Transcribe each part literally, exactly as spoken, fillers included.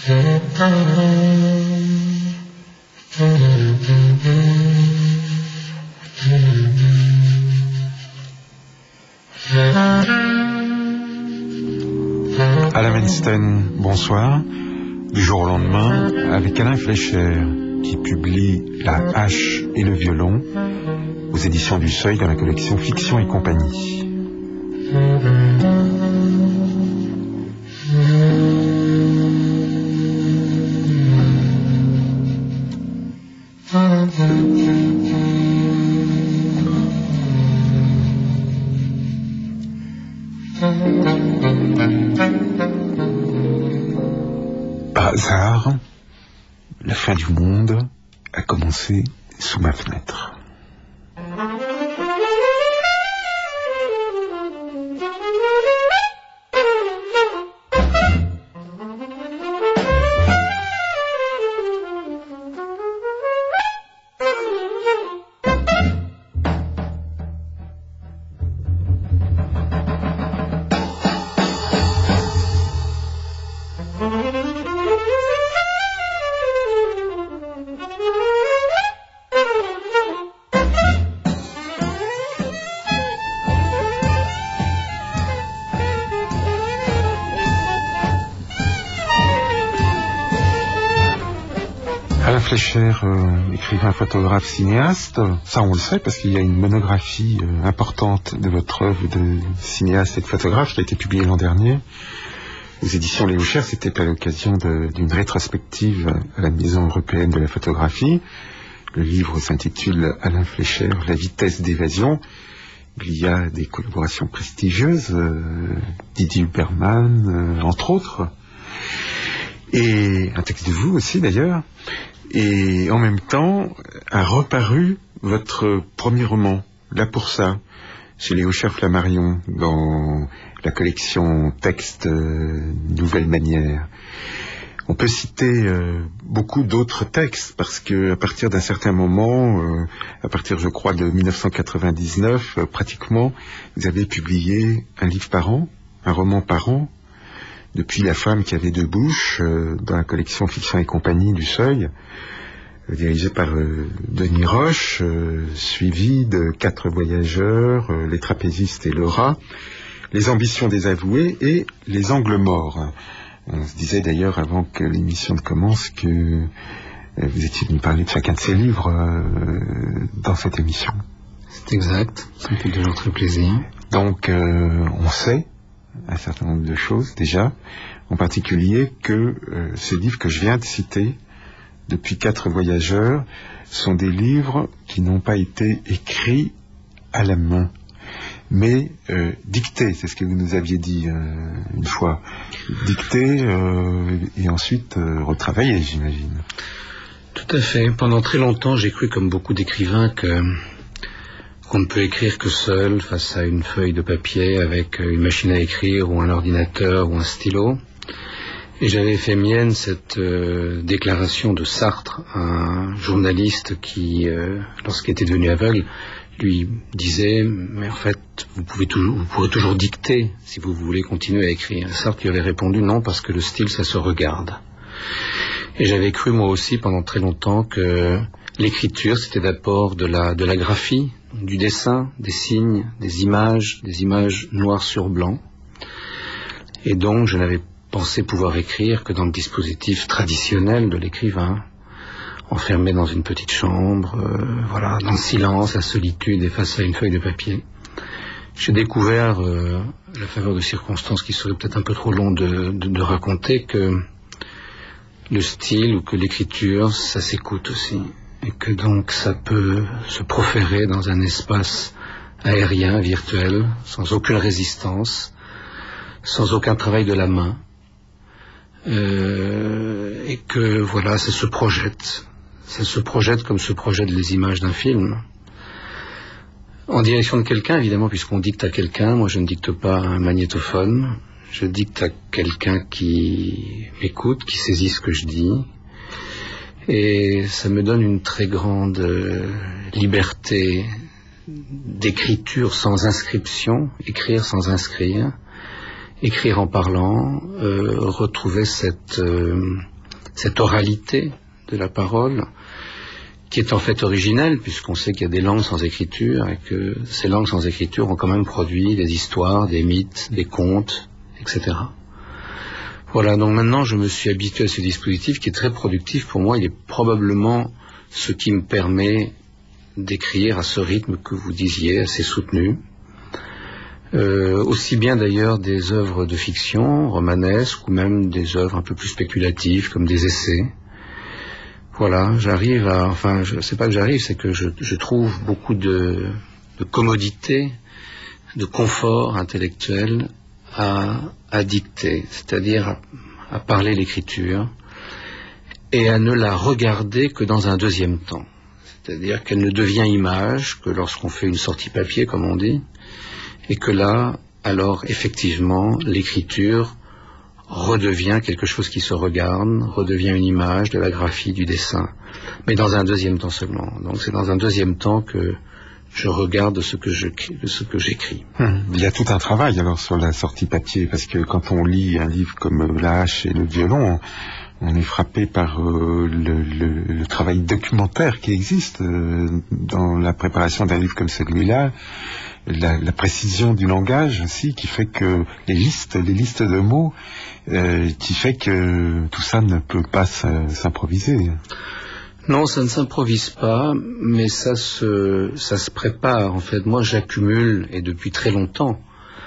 Alain Weinstein, bonsoir. Du jour au lendemain, avec Alain Fleischer, qui publie La hache et le violon aux éditions du Seuil dans la collection Fiction et compagnie. Par hasard, la fin du monde a commencé sous ma fenêtre. Fleischer, euh, écrivain, photographe, cinéaste, ça on le sait parce qu'il y a une monographie euh, importante de votre œuvre de cinéaste et de photographe qui a été publiée l'an dernier aux éditions Léo Cher. C'était à l'occasion d'une rétrospective à la Maison européenne de la photographie. Le livre s'intitule Alain Fleischer, La vitesse d'évasion. Il y a des collaborations prestigieuses, euh, Didier Huberman, euh, entre autres, et un texte de vous aussi d'ailleurs. Et en même temps, a reparu votre premier roman, Là pour ça, chez Léo Cher Flammarion, dans la collection Texte euh, Nouvelle Manière. On peut citer euh, beaucoup d'autres textes, parce que à partir d'un certain moment, euh, à partir je crois de mille neuf cent quatre-vingt-dix-neuf, euh, pratiquement, vous avez publié un livre par an, un roman par an, depuis La femme qui avait deux bouches, euh, dans la collection Fiction et compagnie du Seuil, euh, dirigée par euh, Denis Roche, euh, suivi de Quatre voyageurs, euh, Les trapézistes et le rat, Les ambitions désavouées et Les angles morts. On se disait d'ailleurs avant que l'émission ne commence que euh, vous étiez venu parler de chacun de ces livres euh, dans cette émission. C'est exact, ça me fait toujours très plaisir. Donc euh, on sait un certain nombre de choses déjà, en particulier que euh, ces livres que je viens de citer, depuis Quatre voyageurs, sont des livres qui n'ont pas été écrits à la main, mais euh, dictés, c'est ce que vous nous aviez dit euh, une fois, dictés euh, et ensuite euh, retravaillés, j'imagine. Tout à fait. Pendant très longtemps, j'ai cru, comme beaucoup d'écrivains, que qu'on ne peut écrire que seul, face à une feuille de papier, avec une machine à écrire, ou un ordinateur, ou un stylo. Et j'avais fait mienne cette euh, déclaration de Sartre, un journaliste qui, euh, lorsqu'il était devenu aveugle, lui disait, mais en fait, vous pouvez toujours, vous pourrez toujours dicter si vous voulez continuer à écrire. Sartre lui avait répondu, non, parce que le style, ça se regarde. Et j'avais cru, moi aussi, pendant très longtemps, que l'écriture, c'était d'abord de la, de la graphie, du dessin, des signes, des images, des images noires sur blanc. Et donc, je n'avais pensé pouvoir écrire que dans le dispositif traditionnel de l'écrivain, enfermé dans une petite chambre, euh, voilà, dans le silence, la solitude et face à une feuille de papier. J'ai découvert, euh, à la faveur de circonstances qui seraient peut-être un peu trop long de, de, de raconter, que le style ou que l'écriture, ça s'écoute aussi. Et que donc ça peut se proférer dans un espace aérien, virtuel, sans aucune résistance, sans aucun travail de la main. Euh, et que voilà, ça se projette. Ça se projette comme se projettent les images d'un film. En direction de quelqu'un, évidemment, puisqu'on dicte à quelqu'un. Moi, je ne dicte pas un magnétophone. Je dicte à quelqu'un qui m'écoute, qui saisit ce que je dis. Et ça me donne une très grande euh, liberté d'écriture sans inscription, écrire sans inscrire, écrire en parlant, euh, retrouver cette, euh, cette oralité de la parole, qui est en fait originelle, puisqu'on sait qu'il y a des langues sans écriture, et que ces langues sans écriture ont quand même produit des histoires, des mythes, des contes, et cetera. Voilà, donc maintenant je me suis habitué à ce dispositif qui est très productif pour moi. Il est probablement ce qui me permet d'écrire à ce rythme que vous disiez, assez soutenu. Euh, aussi bien d'ailleurs des œuvres de fiction, romanesques, ou même des œuvres un peu plus spéculatives, comme des essais. Voilà, j'arrive à... Enfin, je, c'est pas que j'arrive, c'est que je, je trouve beaucoup de, de commodité, de confort intellectuel à, à dicter, c'est-à-dire à, à parler l'écriture, et à ne la regarder que dans un deuxième temps. C'est-à-dire qu'elle ne devient image que lorsqu'on fait une sortie papier, comme on dit, et que là, alors, effectivement, l'écriture redevient quelque chose qui se regarde, redevient une image de la graphie, du dessin, mais dans un deuxième temps seulement. Donc c'est dans un deuxième temps que je regarde ce que je, ce que j'écris. Hum, il y a tout un travail alors sur la sortie papier, parce que quand on lit un livre comme La hache et le violon, on est frappé par euh, le, le, le travail documentaire qui existe euh, dans la préparation d'un livre comme celui-là. La, la précision du langage aussi, qui fait que les listes, les listes de mots, euh, qui fait que tout ça ne peut pas s'improviser. Non, ça ne s'improvise pas, mais ça se, ça se prépare. En fait, moi, j'accumule, et depuis très longtemps,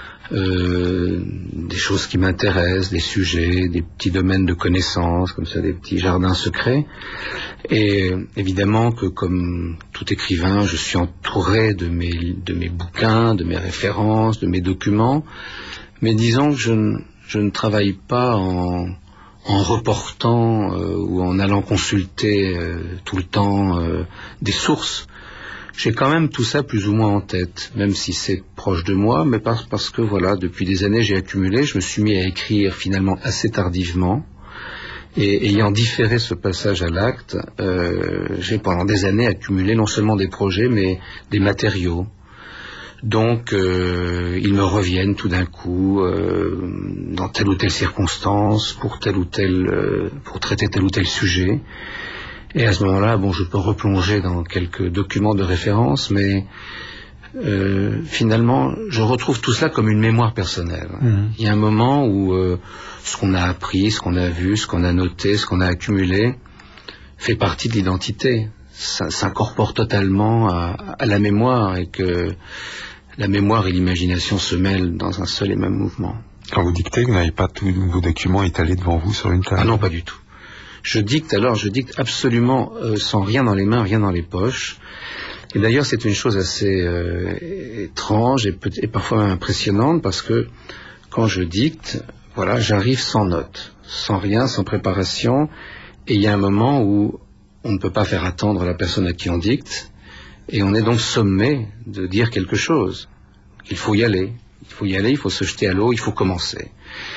euh, des choses qui m'intéressent, des sujets, des petits domaines de connaissances, comme ça, des petits jardins secrets. Et évidemment que, comme tout écrivain, je suis entouré de mes, de mes bouquins, de mes références, de mes documents. Mais disons que je ne, je ne travaille pas en, en reportant euh, ou en allant consulter euh, tout le temps euh, des sources. J'ai quand même tout ça plus ou moins en tête, même si c'est proche de moi, mais parce, parce que voilà, depuis des années j'ai accumulé, je me suis mis à écrire finalement assez tardivement, et ayant différé ce passage à l'acte, euh, j'ai pendant des années accumulé non seulement des projets, mais des matériaux. Donc euh, ils me reviennent tout d'un coup, euh, dans telle ou telle circonstance, pour tel ou tel, euh, pour traiter tel ou tel sujet. Et à ce moment-là, bon, je peux replonger dans quelques documents de référence, mais euh, finalement, je retrouve tout cela comme une mémoire personnelle. Mmh. Il y a un moment où euh, ce qu'on a appris, ce qu'on a vu, ce qu'on a noté, ce qu'on a accumulé, fait partie de l'identité. Ça s'incorpore totalement à, à la mémoire, et que la mémoire et l'imagination se mêlent dans un seul et même mouvement. Quand vous dictez, vous n'avez pas tous vos documents étalés devant vous sur une table? Ah non, pas du tout. Je dicte alors, je dicte absolument euh, sans rien dans les mains, rien dans les poches. Et d'ailleurs, c'est une chose assez euh, étrange et, et parfois même impressionnante, parce que quand je dicte, voilà, j'arrive sans notes, sans rien, sans préparation, et il y a un moment où on ne peut pas faire attendre la personne à qui on dicte, et on est donc sommé de dire quelque chose. Il faut y aller, il faut y aller, il faut se jeter à l'eau, il faut commencer.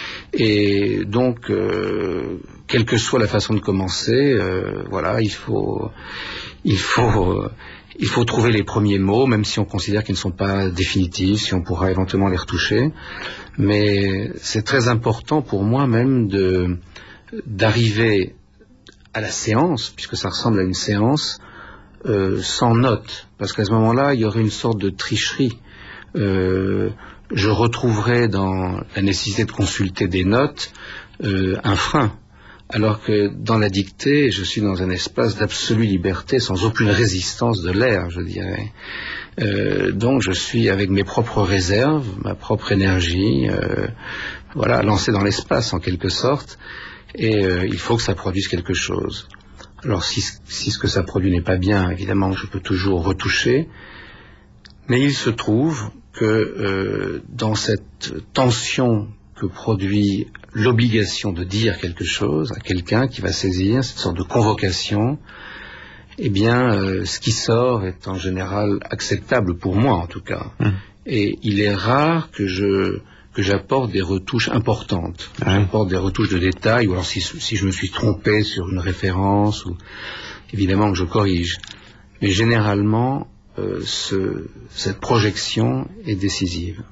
Et donc, euh, quelle que soit la façon de commencer, euh, voilà, il faut, il faut, euh, il faut trouver les premiers mots, même si on considère qu'ils ne sont pas définitifs, si on pourra éventuellement les retoucher. Mais c'est très important pour moi même de d'arriver à la séance, puisque ça ressemble à une séance, euh, sans notes, parce qu'à ce moment-là, il y aurait une sorte de tricherie. Euh, je retrouverai dans la nécessité de consulter des notes euh, un frein, alors que dans la dictée, je suis dans un espace d'absolue liberté, sans aucune résistance de l'air, je dirais. Euh, donc je suis avec mes propres réserves, ma propre énergie, euh, voilà, lancée dans l'espace en quelque sorte, et euh, il faut que ça produise quelque chose. Alors si, si ce que ça produit n'est pas bien, évidemment, je peux toujours retoucher, mais il se trouve que euh, dans cette tension que produit l'obligation de dire quelque chose à quelqu'un qui va saisir, cette sorte de convocation, eh bien, euh, ce qui sort est en général acceptable pour moi, en tout cas. Mmh. Et il est rare que je que j'apporte des retouches importantes. Mmh. J'apporte des retouches de détails, ou alors si, si je me suis trompé sur une référence, ou évidemment que je corrige. Mais généralement, Euh, ce, cette projection est décisive.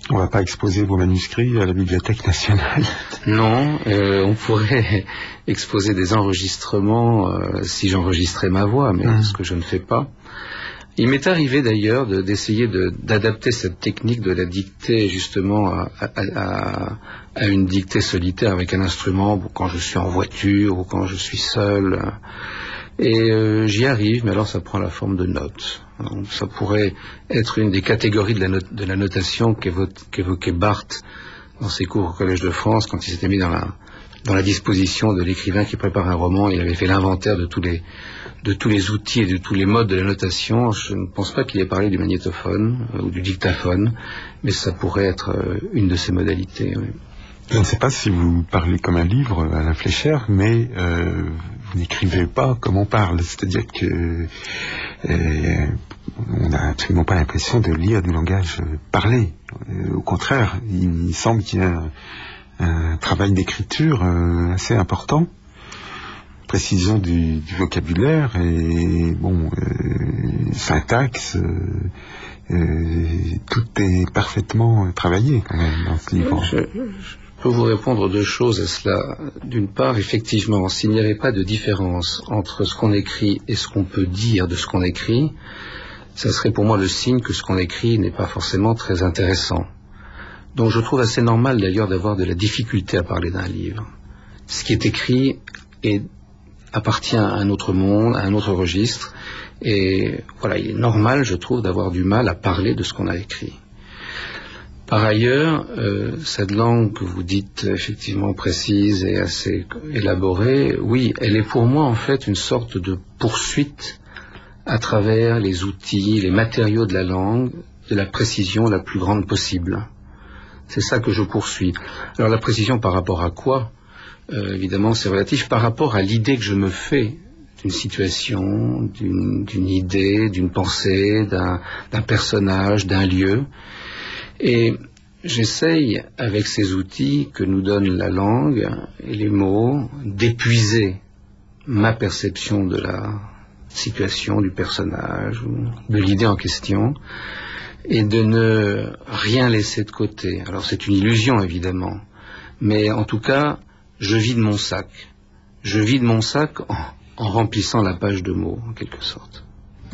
On ne va pas exposer vos manuscrits à la Bibliothèque nationale? Non, euh, on pourrait exposer des enregistrements euh, si j'enregistrais ma voix, mais mmh. ce que je ne fais pas. Il m'est arrivé d'ailleurs de, d'essayer de, d'adapter cette technique de la dictée justement à, à, à, à une dictée solitaire avec un instrument, quand je suis en voiture ou quand je suis seul. Et euh, j'y arrive, mais alors ça prend la forme de notes. Donc, ça pourrait être une des catégories de la, not- de la notation qu'évo- qu'évoquait Barthes dans ses cours au Collège de France, quand il s'était mis dans la, dans la disposition de l'écrivain qui prépare un roman. Il avait fait l'inventaire de tous les, de tous les outils et de tous les modes de la notation. Je ne pense pas qu'il ait parlé du magnétophone euh, ou du dictaphone, mais ça pourrait être euh, une de ces modalités. Oui. Je ne sais pas si vous parlez comme un livre, Alain Fleischer, mais euh, vous n'écrivez pas comme on parle. C'est-à-dire que euh, on n'a absolument pas l'impression de lire du langage parlé. Euh, au contraire, il, il semble qu'il y a un, un travail d'écriture euh, assez important, précision du, du vocabulaire et bon euh, syntaxe. Euh, euh, tout est parfaitement travaillé quand même dans ce livre. Je, je... Je peux vous répondre deux choses à cela. D'une part, effectivement, s'il n'y avait pas de différence entre ce qu'on écrit et ce qu'on peut dire de ce qu'on écrit, ça serait pour moi le signe que ce qu'on écrit n'est pas forcément très intéressant. Donc je trouve assez normal d'ailleurs d'avoir de la difficulté à parler d'un livre. Ce qui est écrit est, appartient à un autre monde, à un autre registre, et voilà, il est normal, je trouve, d'avoir du mal à parler de ce qu'on a écrit. Par ailleurs, euh, cette langue que vous dites effectivement précise et assez élaborée, oui, elle est pour moi en fait une sorte de poursuite à travers les outils, les matériaux de la langue, de la précision la plus grande possible. C'est ça que je poursuis. Alors la précision par rapport à quoi ? euh, Évidemment, c'est relatif par rapport à l'idée que je me fais d'une situation, d'une, d'une idée, d'une pensée, d'un, d'un personnage, d'un lieu. Et j'essaye, avec ces outils que nous donne la langue et les mots, d'épuiser ma perception de la situation, du personnage, ou de l'idée en question, et de ne rien laisser de côté. Alors c'est une illusion, évidemment, mais en tout cas, je vide mon sac. Je vide mon sac en, en remplissant la page de mots, en quelque sorte.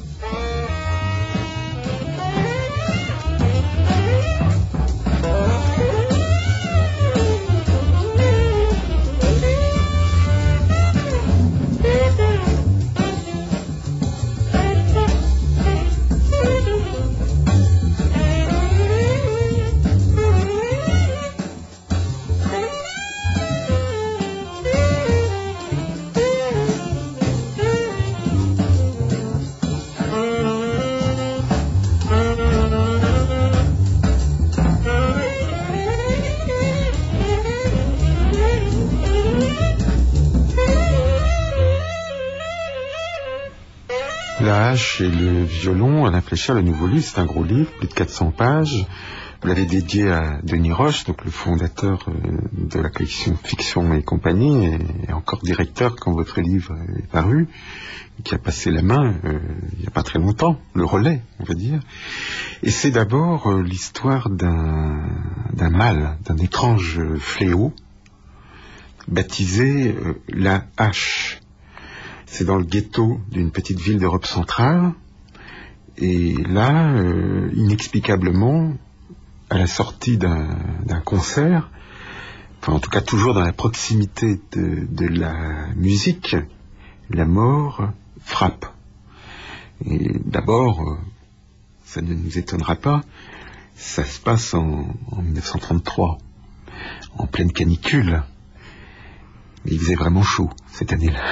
La hache et le violon, Alain Fleischer, le nouveau livre, c'est un gros livre, plus de quatre cents pages. Vous l'avez dédié à Denis Roche, donc le fondateur de la collection Fiction et compagnie, et encore directeur quand votre livre est paru, qui a passé la main euh, il n'y a pas très longtemps, le relais, on va dire. Et c'est d'abord euh, l'histoire d'un, d'un mal, d'un étrange fléau, baptisé euh, la hache. C'est dans le ghetto d'une petite ville d'Europe centrale. Et là, euh, inexplicablement, à la sortie d'un, d'un concert, enfin en tout cas toujours dans la proximité de, de la musique, la mort frappe. Et d'abord, euh, ça ne nous étonnera pas, ça se passe en, en dix-neuf cent trente-trois, en pleine canicule. Mais il faisait vraiment chaud cette année-là.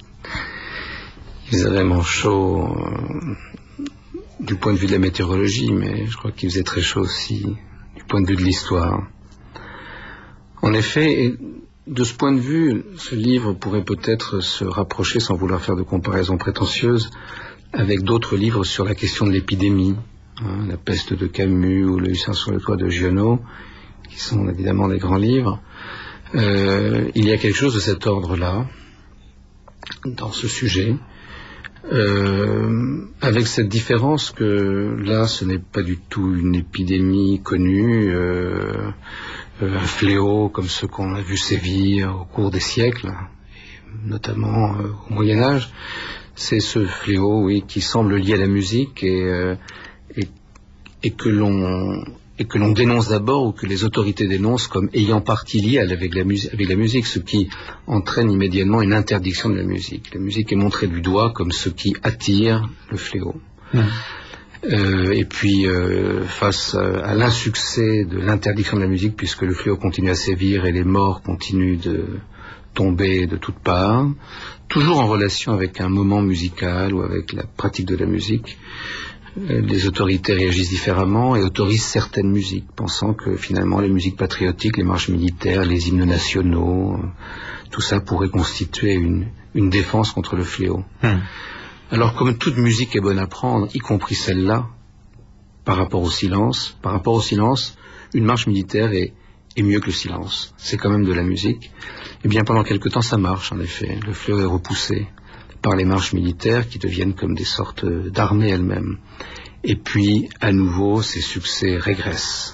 Il faisait vraiment chaud euh, du point de vue de la météorologie, mais je crois qu'il faisait très chaud aussi du point de vue de l'histoire. En effet, de ce point de vue, ce livre pourrait peut-être se rapprocher, sans vouloir faire de comparaison prétentieuse, avec d'autres livres sur la question de l'épidémie, hein, La peste de Camus ou Le hussard sur le toit de Giono, qui sont évidemment des grands livres. Euh, il y a quelque chose de cet ordre-là, dans ce sujet. Euh, avec cette différence que là, ce n'est pas du tout une épidémie connue, euh, euh, un fléau comme ceux qu'on a vu sévir au cours des siècles, et notamment euh, au Moyen-Âge. C'est ce fléau, oui, qui semble lié à la musique et, euh, et, et que l'on et que l'on dénonce d'abord, ou que les autorités dénoncent comme ayant partie liée avec la, mus- avec la musique, ce qui entraîne immédiatement une interdiction de la musique. La musique est montrée du doigt comme ce qui attire le fléau. Mmh. Euh, et puis, euh, face à, à l'insuccès de l'interdiction de la musique, puisque le fléau continue à sévir et les morts continuent de tomber de toutes parts, toujours en relation avec un moment musical ou avec la pratique de la musique, les autorités réagissent différemment et autorisent certaines musiques, pensant que finalement les musiques patriotiques, les marches militaires, les hymnes nationaux, tout ça pourrait constituer une, une défense contre le fléau. Mmh. Alors comme toute musique est bonne à prendre, y compris celle-là, par rapport au silence, par rapport au silence, une marche militaire est, est mieux que le silence. C'est quand même de la musique. Et bien pendant quelque temps ça marche en effet. Le fléau est repoussé par les marches militaires qui deviennent comme des sortes d'armées elles-mêmes. Et puis, à nouveau, ces succès régressent.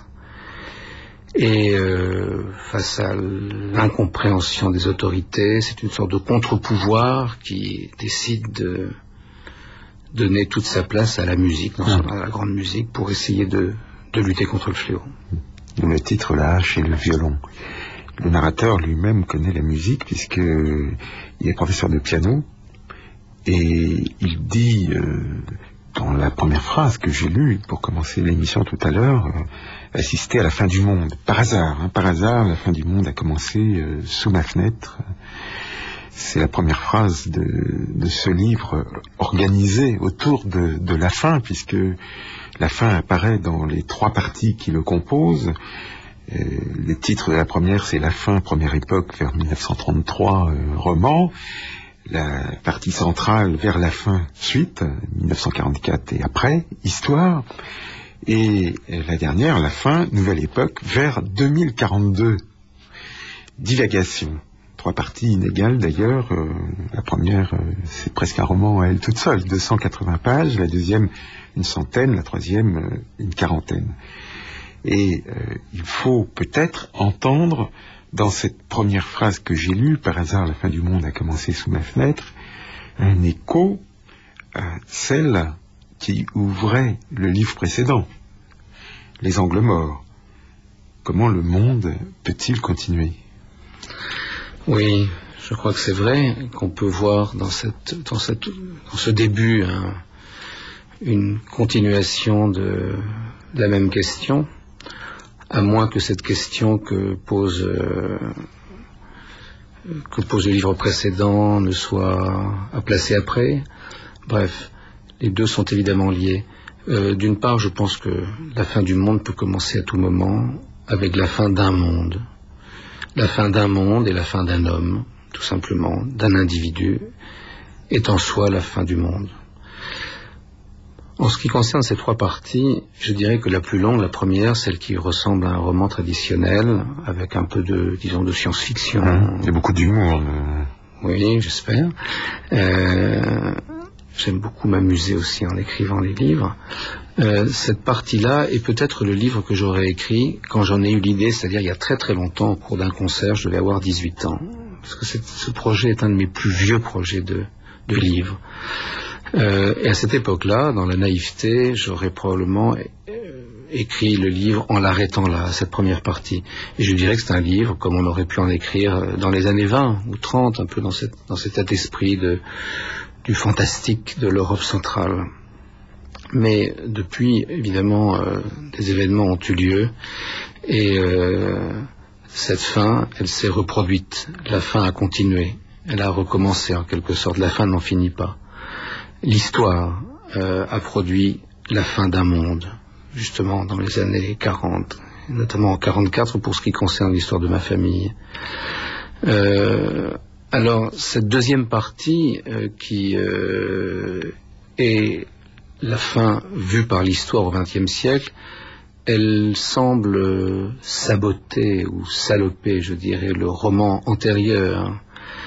Et euh, face à l'incompréhension des autorités, c'est une sorte de contre-pouvoir qui décide de donner toute sa place à la musique, dans à la grande musique, pour essayer de, de lutter contre le fléau. Le titre, la hache et le violon. Le narrateur lui-même connaît la musique puisqu'il est professeur de piano. Et il dit, euh, dans la première phrase que j'ai lue pour commencer l'émission tout à l'heure, euh, assister à la fin du monde. Par hasard, hein, par hasard, la fin du monde a commencé euh, sous ma fenêtre. C'est la première phrase de, de ce livre organisé autour de, de la fin, puisque la fin apparaît dans les trois parties qui le composent. Euh, le titre de la première, c'est La fin, première époque, vers mille neuf cent trente-trois, euh, roman. La partie centrale, vers la fin, suite, mille neuf cent quarante-quatre et après, histoire. Et la dernière, la fin, nouvelle époque, vers deux mille quarante-deux, divagation. Trois parties inégales d'ailleurs. Euh, la première, euh, c'est presque un roman à elle toute seule, deux cent quatre-vingts pages. La deuxième, une centaine. La troisième, euh, une quarantaine. Et euh, il faut peut-être entendre dans cette première phrase que j'ai lue, par hasard la fin du monde a commencé sous ma fenêtre, un écho à celle qui ouvrait le livre précédent, Les angles morts. Comment le monde peut-il continuer ? Oui, je crois que c'est vrai qu'on peut voir dans, cette, dans, cette, dans ce début hein, une continuation de, de la même question, à moins que cette question que pose, euh, que pose le livre précédent ne soit à placer après. Bref, les deux sont évidemment liés. Euh, d'une part, je pense que la fin du monde peut commencer à tout moment avec la fin d'un monde. La fin d'un monde et la fin d'un homme, tout simplement, d'un individu, est en soi la fin du monde. En ce qui concerne ces trois parties, je dirais que la plus longue, la première, celle qui ressemble à un roman traditionnel, avec un peu de, disons, de science-fiction. Mmh, il y a beaucoup d'humour. Euh... Oui, j'espère. Euh, j'aime beaucoup m'amuser aussi en écrivant les livres. Euh, cette partie-là est peut-être le livre que j'aurais écrit quand j'en ai eu l'idée, c'est-à-dire il y a très très longtemps, au cours d'un concert, je devais avoir dix-huit ans. Parce que ce projet est un de mes plus vieux projets de, de livres. Euh, et à cette époque-là, dans la naïveté, j'aurais probablement écrit le livre en l'arrêtant là, cette première partie. Et je dirais que c'est un livre comme on aurait pu en écrire dans les années vingt ou trente, un peu dans, cette, dans cet état d'esprit de, du fantastique de l'Europe centrale. Mais depuis, évidemment, euh, des événements ont eu lieu et euh, cette fin, elle s'est reproduite. La fin a continué. Elle a recommencé en quelque sorte. La fin n'en finit pas. L'histoire euh, a produit la fin d'un monde, justement dans les années quarante, notamment en quarante-quatre pour ce qui concerne l'histoire de ma famille. Euh, alors, cette deuxième partie euh, qui euh, est la fin vue par l'histoire au vingtième siècle, elle semble saboter ou saloper, je dirais, le roman antérieur.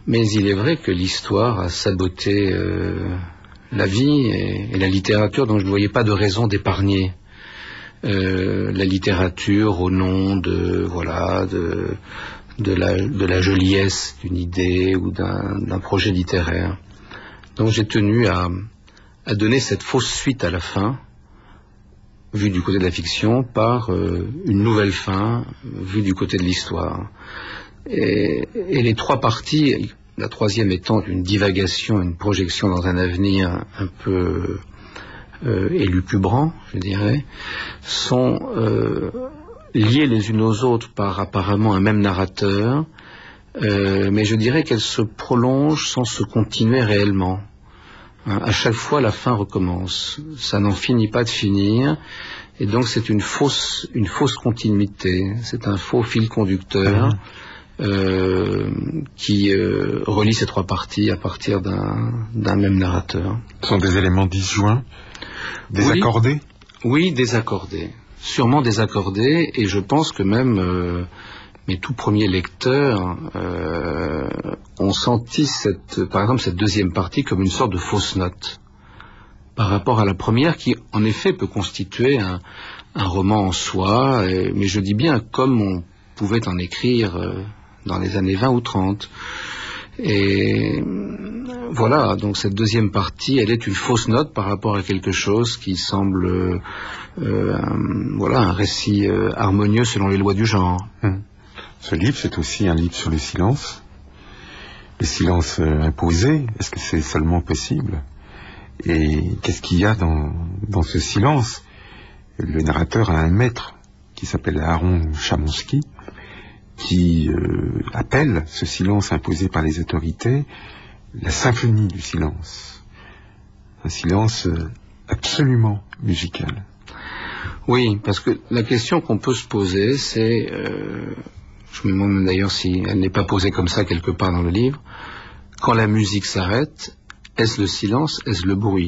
Mais il est vrai que l'histoire a saboté euh, la vie et, et la littérature, donc je ne voyais pas de raison d'épargner euh, la littérature au nom de voilà de de la de la joliesse d'une idée ou d'un d'un projet littéraire. Donc j'ai tenu à à donner cette fausse suite à la fin, vue du côté de la fiction, par euh, une nouvelle fin, vue du côté de l'histoire. Et, et les trois parties, la troisième étant une divagation, une projection dans un avenir un peu euh, élucubrant, je dirais, sont euh, liées les unes aux autres par apparemment un même narrateur, euh, mais je dirais qu'elles se prolongent sans se continuer réellement. Hein, à chaque fois, la fin recommence. Ça n'en finit pas de finir, et donc c'est une fausse, une fausse continuité. C'est un faux fil conducteur. Mmh. Euh, qui euh, relie ces trois parties à partir d'un, d'un même narrateur. Ce sont des éléments disjoints, désaccordés ? Oui, oui, désaccordés. Sûrement désaccordés, et je pense que même euh, mes tout premiers lecteurs euh, ont senti cette, par exemple cette deuxième partie comme une sorte de fausse note par rapport à la première, qui en effet peut constituer un, un roman en soi, et, mais je dis bien comme on pouvait en écrire euh, dans les années vingt ou trente. Et voilà, donc cette deuxième partie, elle est une fausse note par rapport à quelque chose qui semble euh, un, voilà, un récit euh, harmonieux selon les lois du genre. Hum. Ce livre, c'est aussi un livre sur le silence. Le silence euh, imposé, est-ce que c'est seulement possible ? Et qu'est-ce qu'il y a dans, dans ce silence ? Le narrateur a un maître qui s'appelle Aaron Chamonsky, qui euh, appelle ce silence imposé par les autorités la symphonie du silence. Un silence euh, absolument musical. Oui, parce que la question qu'on peut se poser, c'est, euh, je me demande d'ailleurs si elle n'est pas posée comme ça quelque part dans le livre, quand la musique s'arrête, est-ce le silence, est-ce le bruit ?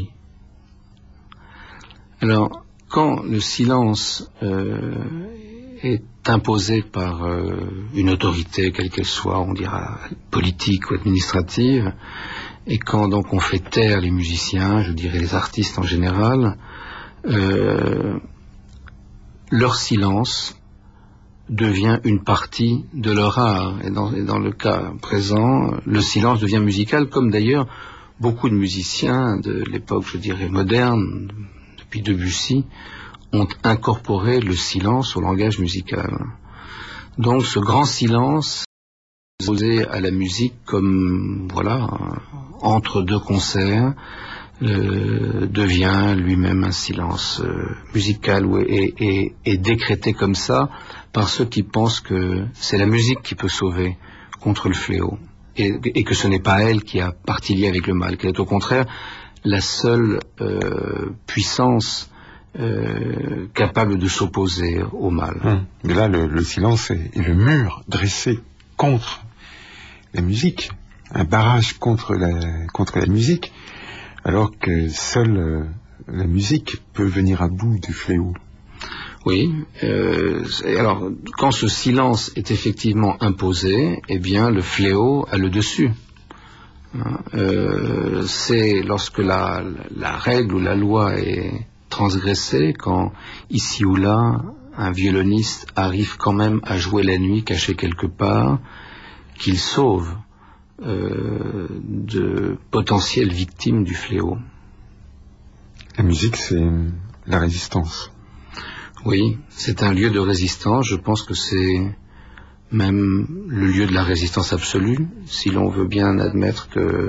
Alors, quand le silence euh, est imposé par euh, une autorité, quelle qu'elle soit, on dira politique ou administrative, et quand donc on fait taire les musiciens, je dirais les artistes en général, euh, leur silence devient une partie de leur art. Et dans, et dans le cas présent, le silence devient musical, comme d'ailleurs beaucoup de musiciens de l'époque, je dirais, moderne, depuis Debussy, ont incorporé le silence au langage musical. Donc ce grand silence posé à la musique comme, voilà, entre deux concerts, euh, devient lui-même un silence euh, musical et, et, et décrété comme ça par ceux qui pensent que c'est la musique qui peut sauver contre le fléau et, et que ce n'est pas elle qui a partie liée avec le mal, qu'elle est au contraire la seule euh, puissance Euh, capable de s'opposer au mal. Hum. Mais là, le, le silence est, est le mur dressé contre la musique, un barrage contre la, contre la musique, alors que seule euh, la musique peut venir à bout du fléau. Oui. Euh, alors, quand ce silence est effectivement imposé, eh bien, le fléau a le dessus. Hein, euh, c'est lorsque la, la règle ou la loi est transgressé, quand ici ou là un violoniste arrive quand même à jouer la nuit caché quelque part, qu'il sauve euh, de potentielles victimes du fléau. La musique, c'est la résistance. Oui, c'est un lieu de résistance. Je pense que c'est même le lieu de la résistance absolue, si l'on veut bien admettre que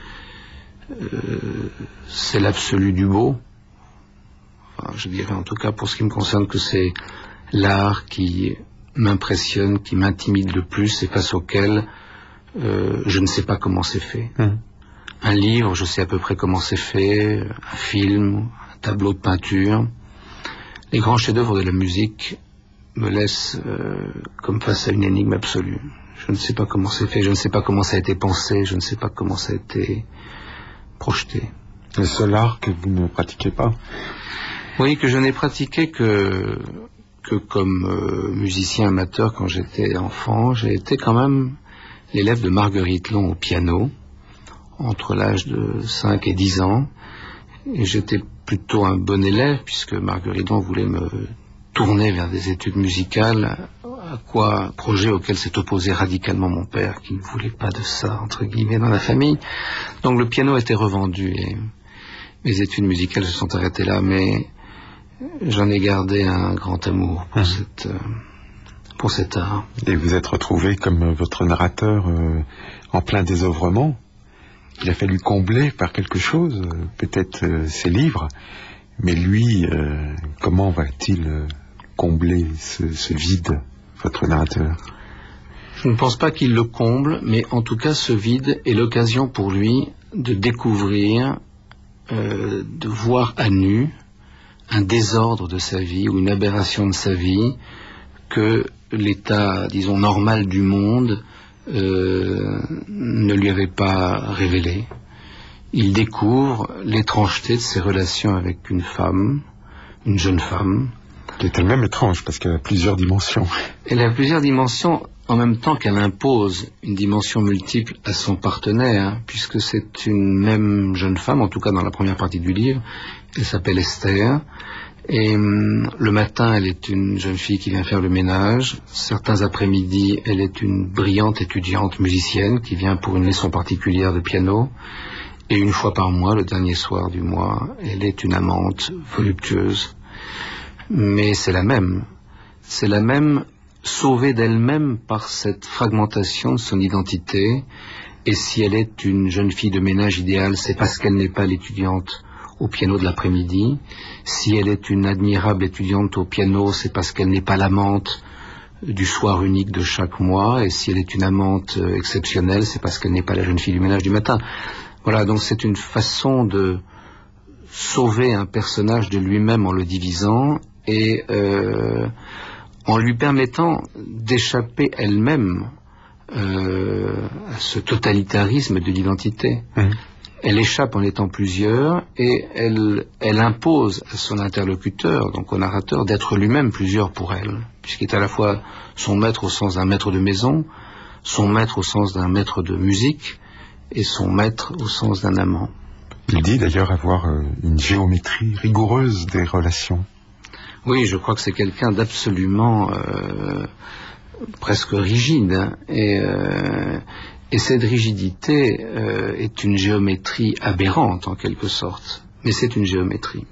euh, c'est l'absolu du beau. Je dirais en tout cas pour ce qui me concerne que c'est l'art qui m'impressionne, qui m'intimide le plus et face auquel euh, je ne sais pas comment c'est fait. Mmh. Un livre, je sais à peu près comment c'est fait, un film, un tableau de peinture. Les grands chefs-d'œuvre de la musique me laissent euh, comme face à une énigme absolue. Je ne sais pas comment c'est fait, je ne sais pas comment ça a été pensé, je ne sais pas comment ça a été projeté. Le seul art que vous ne pratiquez pas ? Oui, que je n'ai pratiqué que, que comme euh, musicien amateur quand j'étais enfant. J'ai été quand même l'élève de Marguerite Long au piano, entre l'âge de cinq et dix ans. Et j'étais plutôt un bon élève, puisque Marguerite Long voulait me tourner vers des études musicales, à quoi, projet auquel s'est opposé radicalement mon père, qui ne voulait pas de ça, entre guillemets, dans la famille. Donc le piano était revendu et mes études musicales se sont arrêtées là, mais j'en ai gardé un grand amour pour, mmh. cette, euh, pour cet art. Et vous êtes retrouvé comme votre narrateur euh, en plein désœuvrement. Il a fallu combler par quelque chose, euh, peut-être euh, ses livres, mais lui, euh, comment va-t-il euh, combler ce, ce vide, votre narrateur? Je ne pense pas qu'il le comble, mais en tout cas ce vide est l'occasion pour lui de découvrir, euh, de voir à nu un désordre de sa vie ou une aberration de sa vie que l'état, disons, normal du monde euh, ne lui avait pas révélé. Il découvre l'étrangeté de ses relations avec une femme, une jeune femme. Qui est elle-même étrange, parce qu'elle a plusieurs dimensions. Elle a plusieurs dimensions, en même temps qu'elle impose une dimension multiple à son partenaire, puisque c'est une même jeune femme, en tout cas dans la première partie du livre. Elle s'appelle Esther, et hum, le matin, elle est une jeune fille qui vient faire le ménage. Certains après-midi, elle est une brillante étudiante musicienne qui vient pour une leçon particulière de piano. Et une fois par mois, le dernier soir du mois, elle est une amante voluptueuse. Mais c'est la même. C'est la même, sauvée d'elle-même par cette fragmentation de son identité. Et si elle est une jeune fille de ménage idéale, c'est parce qu'elle n'est pas l'étudiante au piano de l'après-midi. Si elle est une admirable étudiante au piano, c'est parce qu'elle n'est pas l'amante du soir unique de chaque mois. Et si elle est une amante exceptionnelle, c'est parce qu'elle n'est pas la jeune fille du ménage du matin. Voilà, donc c'est une façon de sauver un personnage de lui-même en le divisant et euh, en lui permettant d'échapper elle-même euh, à ce totalitarisme de l'identité. Mmh. Elle échappe en étant plusieurs et elle, elle impose à son interlocuteur, donc au narrateur, d'être lui-même plusieurs pour elle, puisqu'il est à la fois son maître au sens d'un maître de maison, son maître au sens d'un maître de musique, et son maître au sens d'un amant. Il dit d'ailleurs avoir euh, une géométrie rigoureuse des relations. Oui, je crois que c'est quelqu'un d'absolument euh, presque rigide, hein, et, euh, et cette rigidité euh, est une géométrie aberrante en quelque sorte, mais c'est une géométrie.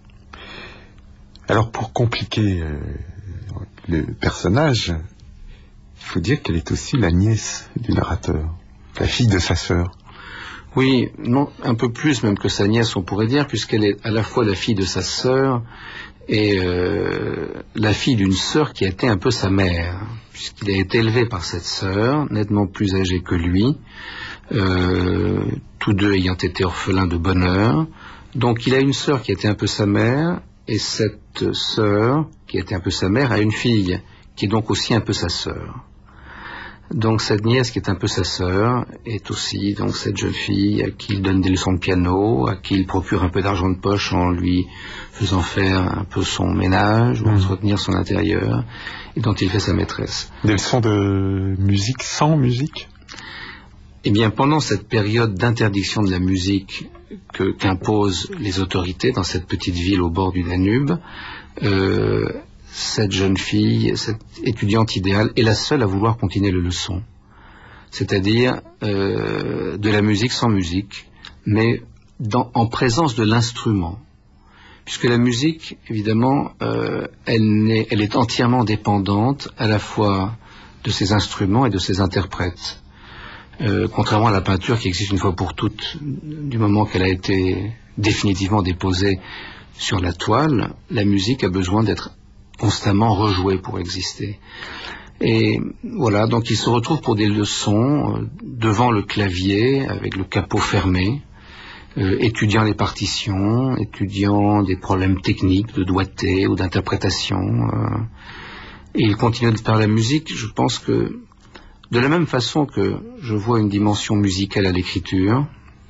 Alors pour compliquer euh, le personnage, il faut dire qu'elle est aussi la nièce du narrateur. La fille de sa sœur. Oui, non, un peu plus même que sa nièce, on pourrait dire, puisqu'elle est à la fois la fille de sa sœur et euh, la fille d'une sœur qui a été un peu sa mère, puisqu'il a été élevé par cette sœur, nettement plus âgée que lui, euh, tous deux ayant été orphelins de bonheur. Donc il a une sœur qui a été un peu sa mère, et cette sœur, qui a été un peu sa mère, a une fille, qui est donc aussi un peu sa sœur. Donc cette nièce qui est un peu sa sœur est aussi donc cette jeune fille à qui il donne des leçons de piano, à qui il procure un peu d'argent de poche en lui faisant faire un peu son ménage ou mmh. entretenir son intérieur, et dont il fait sa maîtresse. Des leçons de musique sans musique ? Eh bien, pendant cette période d'interdiction de la musique que, qu'imposent les autorités dans cette petite ville au bord du Danube, euh, cette jeune fille, cette étudiante idéale, est la seule à vouloir continuer les leçons. C'est-à-dire euh, de la musique sans musique, mais dans, en présence de l'instrument. Puisque la musique, évidemment, euh, elle, n'est, elle est entièrement dépendante à la fois de ses instruments et de ses interprètes. Euh, contrairement à la peinture qui existe une fois pour toutes, du moment qu'elle a été définitivement déposée sur la toile, la musique a besoin d'être constamment rejoué pour exister. Et voilà, donc il se retrouve pour des leçons euh, devant le clavier, avec le capot fermé, euh, étudiant les partitions, étudiant des problèmes techniques de doigté ou d'interprétation. Euh, et il continue de faire la musique. Je pense que, de la même façon que je vois une dimension musicale à l'écriture,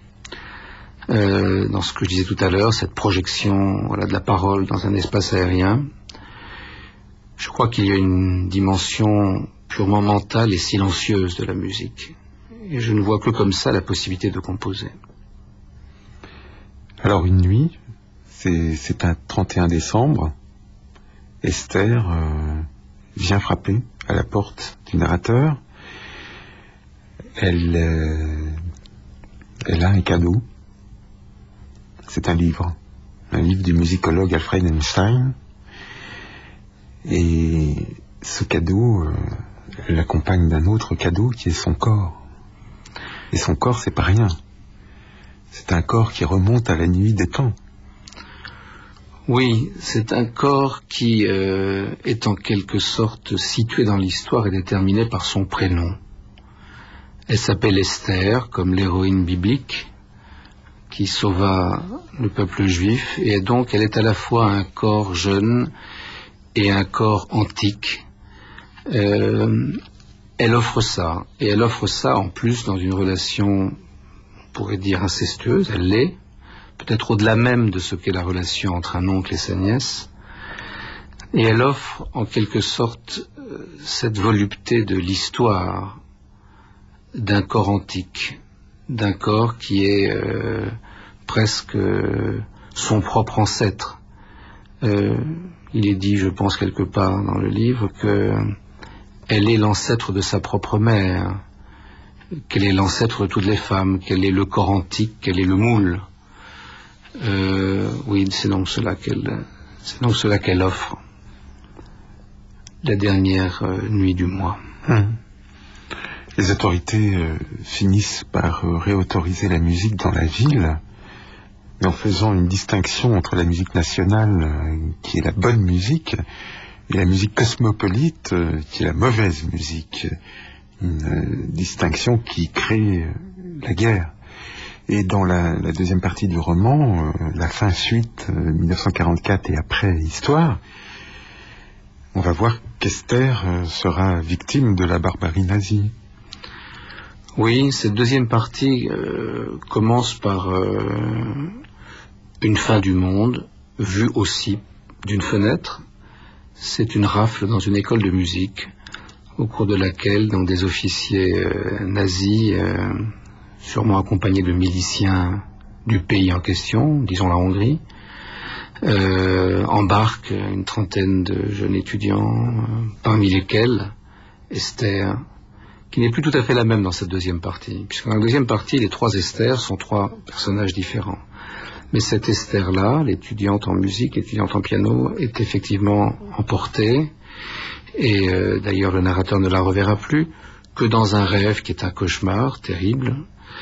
euh, dans ce que je disais tout à l'heure, cette projection voilà, de la parole dans un espace aérien, je crois qu'il y a une dimension purement mentale et silencieuse de la musique. Et je ne vois que comme ça la possibilité de composer. Alors une nuit, c'est, c'est un trente et un décembre, Esther euh, vient frapper à la porte du narrateur. Elle, euh, elle a un cadeau. C'est un livre, un livre du musicologue Alfred Einstein. Et ce cadeau euh, l'accompagne d'un autre cadeau qui est son corps. Et son corps, c'est pas rien. C'est un corps qui remonte à la nuit des temps. Oui, c'est un corps qui euh, est en quelque sorte situé dans l'histoire et déterminé par son prénom. Elle s'appelle Esther, comme l'héroïne biblique qui sauva le peuple juif, et donc elle est à la fois un corps jeune et un corps antique. Euh, elle offre ça, et elle offre ça en plus dans une relation, on pourrait dire incestueuse, elle l'est, peut-être au-delà même de ce qu'est la relation entre un oncle et sa nièce, et elle offre en quelque sorte euh, cette volupté de l'histoire d'un corps antique, d'un corps qui est euh, presque euh, son propre ancêtre. Euh, il est dit, je pense quelque part dans le livre, que elle est l'ancêtre de sa propre mère, qu'elle est l'ancêtre de toutes les femmes, qu'elle est le corps antique, qu'elle est le moule. Euh, oui, c'est donc cela qu'elle, c'est donc cela qu'elle offre. La dernière euh, nuit du mois. Hum. Les autorités euh, finissent par euh, réautoriser la musique dans la ville, mais en faisant une distinction entre la musique nationale, euh, qui est la bonne musique, et la musique cosmopolite, euh, qui est la mauvaise musique. Une euh, distinction qui crée euh, la guerre. Et dans la, la deuxième partie du roman, euh, la fin suite, euh, mille neuf cent quarante-quatre et après Histoire, on va voir qu'Esther euh, sera victime de la barbarie nazie. Oui, cette deuxième partie euh, commence par euh, une fin du monde, vue aussi d'une fenêtre. C'est une rafle dans une école de musique, au cours de laquelle donc, des officiers euh, nazis, euh, sûrement accompagnés de miliciens du pays en question, disons la Hongrie, euh, embarquent une trentaine de jeunes étudiants, euh, parmi lesquels Esther, qui n'est plus tout à fait la même dans cette deuxième partie, puisque dans la deuxième partie, les trois Esther sont trois personnages différents. Mais cette Esther-là, l'étudiante en musique, l'étudiante en piano, est effectivement emportée, et euh, d'ailleurs le narrateur ne la reverra plus, que dans un rêve qui est un cauchemar terrible.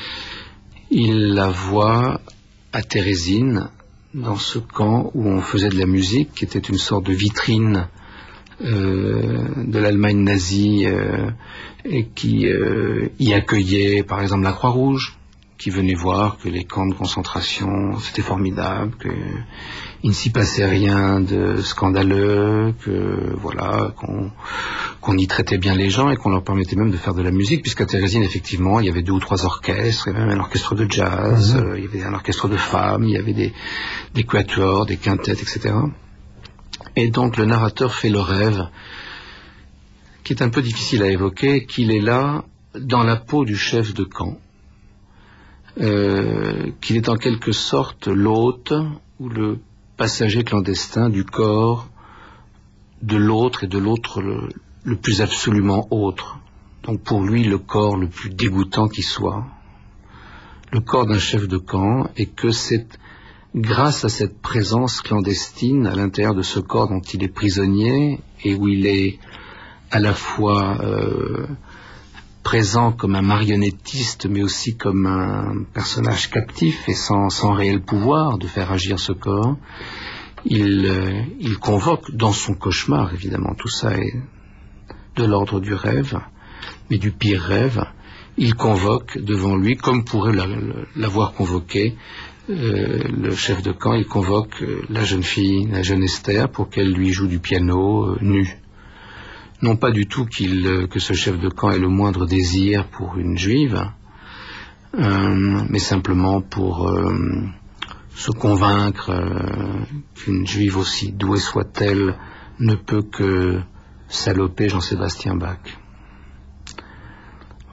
Il la voit à Térésine, dans ce camp où on faisait de la musique, qui était une sorte de vitrine euh, de l'Allemagne nazie, euh, et qui euh, y accueillait par exemple la Croix-Rouge, qui venait voir que les camps de concentration, c'était formidable, qu'il ne s'y passait rien de scandaleux, que voilà, qu'on, qu'on y traitait bien les gens et qu'on leur permettait même de faire de la musique, puisqu'à Térésine, effectivement, il y avait deux ou trois orchestres, il y avait même un orchestre de jazz, mmh. euh, il y avait un orchestre de femmes, il y avait des, des quatuors, des quintettes, et cetera. Et donc le narrateur fait le rêve, qui est un peu difficile à évoquer, qu'il est là dans la peau du chef de camp. Euh, qu'il est en quelque sorte l'hôte ou le passager clandestin du corps de l'autre et de l'autre le, le plus absolument autre. Donc pour lui le corps le plus dégoûtant qui soit, le corps d'un chef de camp, et que c'est grâce à cette présence clandestine à l'intérieur de ce corps dont il est prisonnier et où il est à la fois euh, présent comme un marionnettiste, mais aussi comme un personnage captif et sans, sans réel pouvoir de faire agir ce corps, il, euh, il convoque dans son cauchemar, évidemment, tout ça est de l'ordre du rêve, mais du pire rêve, il convoque devant lui, comme pourrait la, la, l'avoir convoqué euh, le chef de camp, il convoque euh, la jeune fille, la jeune Esther, pour qu'elle lui joue du piano euh, nue. Non pas du tout qu'il, que ce chef de camp ait le moindre désir pour une juive, euh, mais simplement pour euh, se convaincre euh, qu'une juive aussi douée soit-elle ne peut que saloper Jean-Sébastien Bach.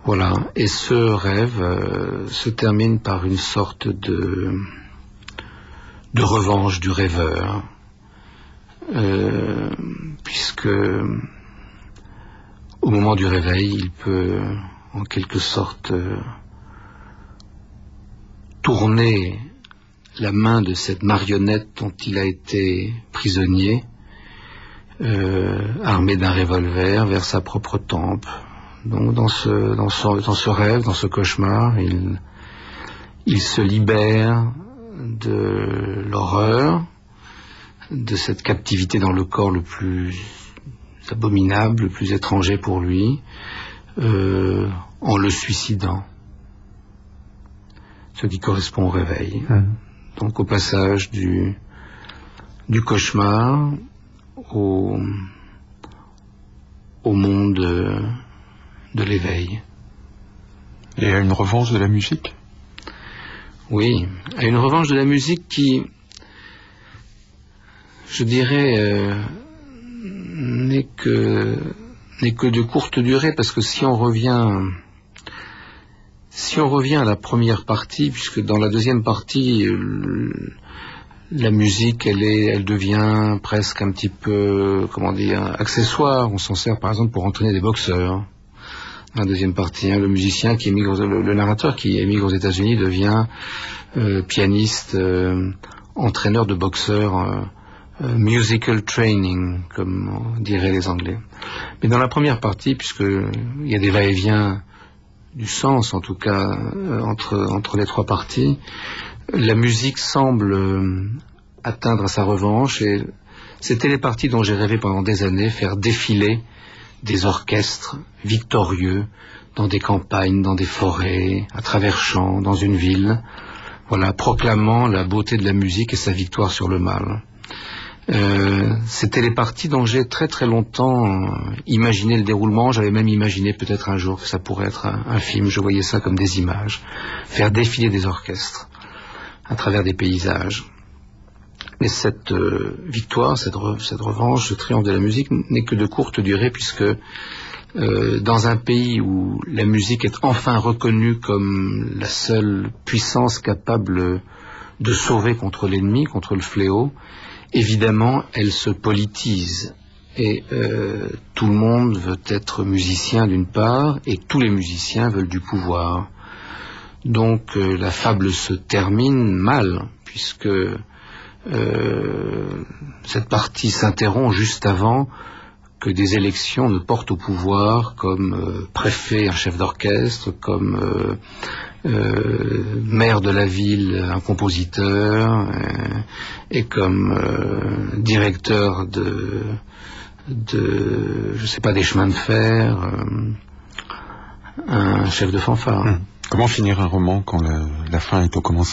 Voilà, et ce rêve euh, se termine par une sorte de, de revanche du rêveur, euh, puisque au moment du réveil, il peut en quelque sorte euh, tourner la main de cette marionnette dont il a été prisonnier, euh, armé d'un revolver, vers sa propre tempe. Donc dans ce, dans ce, dans ce rêve, dans ce cauchemar, il, il se libère de l'horreur, de cette captivité dans le corps le plus abominable, le plus étranger pour lui, euh, en le suicidant. Ce qui correspond au réveil. Mmh. Donc au passage du, du cauchemar au, au monde de, de l'éveil. Et à une revanche de la musique ? Oui, à une revanche de la musique qui, je dirais, euh, n'est que, n'est que de courte durée, parce que si on revient... Si on revient à la première partie, puisque dans la deuxième partie, euh, la musique, elle est, elle devient presque un petit peu, comment dire, accessoire. On s'en sert par exemple pour entraîner des boxeurs. Dans la deuxième partie, hein, le musicien qui émigre, le, le narrateur qui émigre aux États-Unis devient euh, pianiste, euh, entraîneur de boxeurs, euh, euh, musical training, comme diraient les Anglais. Mais dans la première partie, puisque il y a des va-et-vient du sens, en tout cas, euh, entre, entre les trois parties, la musique semble euh, atteindre sa revanche, et c'était les parties dont j'ai rêvé pendant des années, faire défiler des orchestres victorieux dans des campagnes, dans des forêts, à travers champs, dans une ville, voilà, proclamant la beauté de la musique et sa victoire sur le mal. Euh, c'était les parties dont j'ai très très longtemps euh, imaginé le déroulement. J'avais même imaginé peut-être un jour que ça pourrait être un, un film. Je voyais ça comme des images, faire défiler des orchestres à travers des paysages. Mais cette euh, victoire, cette, re, cette revanche, ce triomphe de la musique n'est que de courte durée, puisque euh, dans un pays où la musique est enfin reconnue comme la seule puissance capable de sauver contre l'ennemi, contre le fléau, évidemment, elle se politise, et euh, tout le monde veut être musicien d'une part, et tous les musiciens veulent du pouvoir. Donc euh, la fable se termine mal, puisque euh, cette partie s'interrompt juste avant que des élections ne portent au pouvoir comme euh, préfet un chef d'orchestre, comme euh, euh, maire de la ville un compositeur, euh, et comme euh, directeur de, de, je sais pas, des chemins de fer, euh, un chef de fanfare. Mmh. Comment finir un roman quand la, la fin est au commencement ?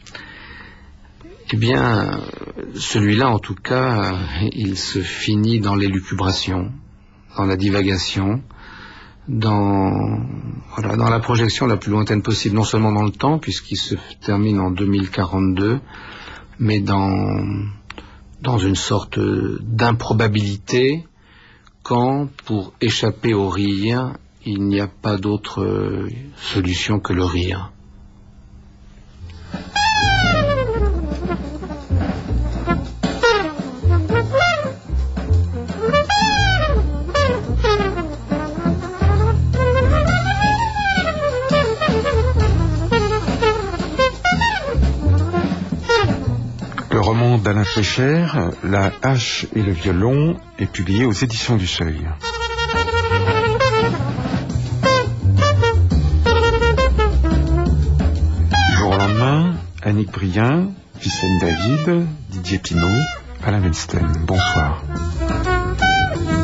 Eh bien, celui-là, en tout cas, il se finit dans l'élucubration, dans la divagation, dans, voilà, dans la projection la plus lointaine possible, non seulement dans le temps, puisqu'il se termine en deux mille quarante-deux, mais dans, dans une sorte d'improbabilité, quand, pour échapper au rire, il n'y a pas d'autre solution que le rire. Le roman d'Alain Fleischer, La hache et le violon, est publié aux éditions du Seuil. Du jour au lendemain, Annick Brien, Vicente David, Didier Pinault, Alain Weinstein. Bonsoir.